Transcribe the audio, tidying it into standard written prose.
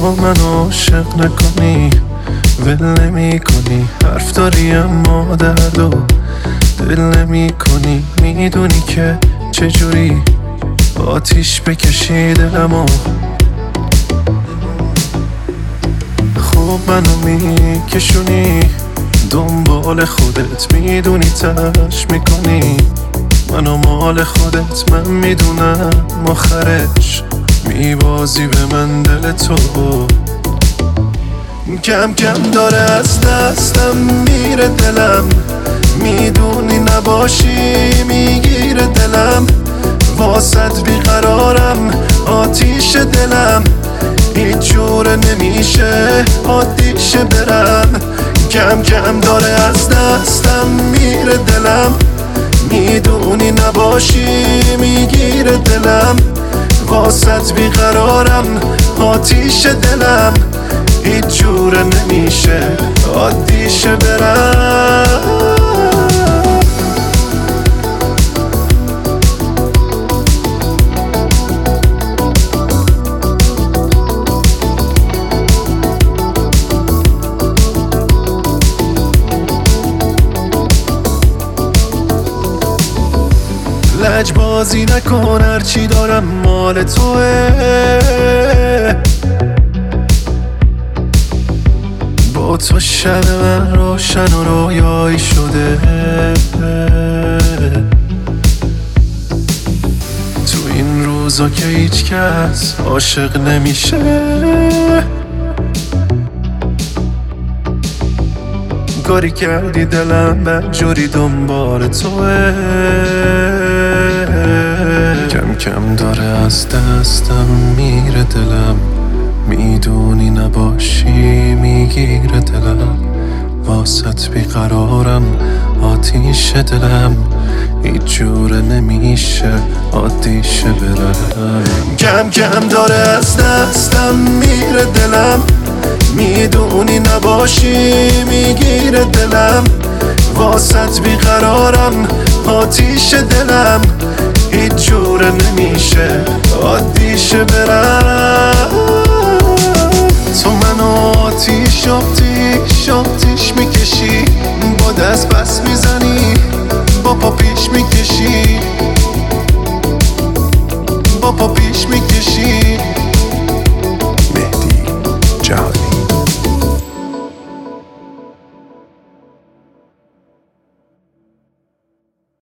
تا منو عاشق نکنی ول نمی کنی، حرف داری اما دردو دل نمی کنی. میدونی که چجوری آتیش بکشی دلمو، خوب منو میکشونی دنبال خودت، میدونی تلاش میکنی منو مال خودت. من میدونم آخرش میبازی به من دل تو، کم کم داره از دستم میره دلم، میدونی نباشی میگیره دلم. واسط بیقرارم آتیش دلم، هیچ جوره نمیشه عادیشه برم. کم کم داره از دستم میره دلم، میدونی نباشی میگیره دلم. واسط بیقرارم آتیش دلم، هیچ جوره نمیشه عادیشه برم. لجبازی نکن، هرچی دارم مال توه. با تو شب من روشن و رویایی شده، تو این روزا که هیچ کس عاشق نمیشه. کاری کردی دلم بدجوری دنبال توه، کم کم داره از دستم میره دلم، میدونی نباشی میگیره دلم. واسط بیقرارم آتیش دلم، هیچ جوره نمیشه عادیشه برم. کم کم داره از دستم میره دلم، میدونی نباشی میگیره دلم. واسط بیقرارم آتیش دلم، هیچ جوره نمیشه عادیشه برم. تو منو آتیش میکشی، با دست بس میزنی با پا پیش میکشی، با پا پیش میکشی.